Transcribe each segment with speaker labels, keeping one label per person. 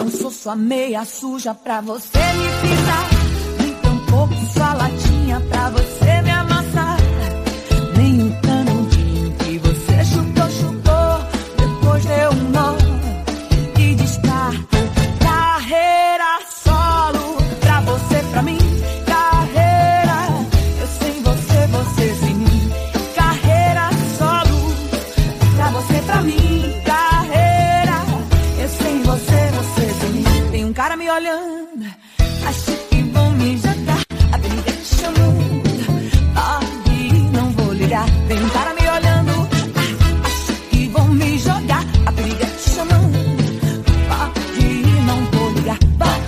Speaker 1: não sou sua meia suja pra você me pisar, nem tampouco sua latinha pra você me amassar, nem o canudinho que você chutou, depois deu um nó e descartou. Carreira solo pra você, pra mim. Carreira, eu sem você, você sem mim. Carreira solo pra você, pra mim. Carreira, eu sem você, você sem mim. Tem um cara me olhando, acho que vão me jogar. A briga te chamando, pode ir, não vou ligar. Tem um cara me olhando, acho que vão me jogar. A briga te chamando, pode ir, não vou ligar. Vá,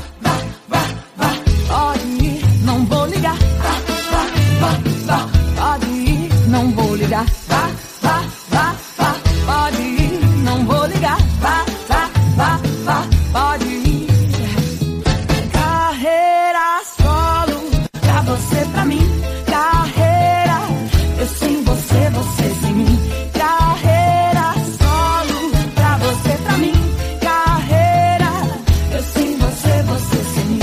Speaker 1: pode ir, não vou ligar. Vá, pode ir, não vou ligar. Vá, pode ir, não vou ligar. Vá, pode ir. Carreira solo pra você, pra mim. Carreira, eu sem você, você sem mim. Carreira solo pra você, pra mim. Carreira, eu sem você, você sem mim.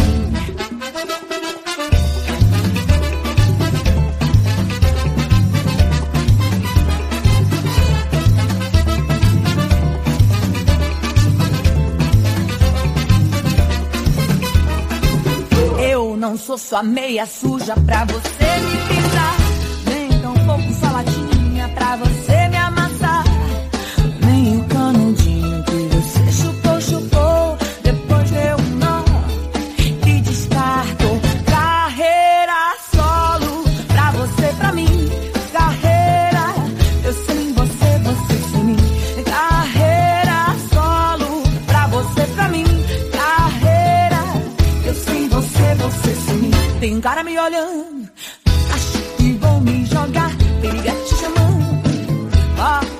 Speaker 1: Eu não sou sua meia suja pra você me pisar, nem tampouco sua latinha pra você me amassar, nem o canudinho que você chutou, depois deu um nó e descartou. Carreira solo pra você, pra mim. Carreira, eu sem você, você sem mim. Carreira solo pra você, pra mim. Carreira, eu sem você, você sem mim. Tem um cara me olhando, acho que vão me jogar. Periga te chamando,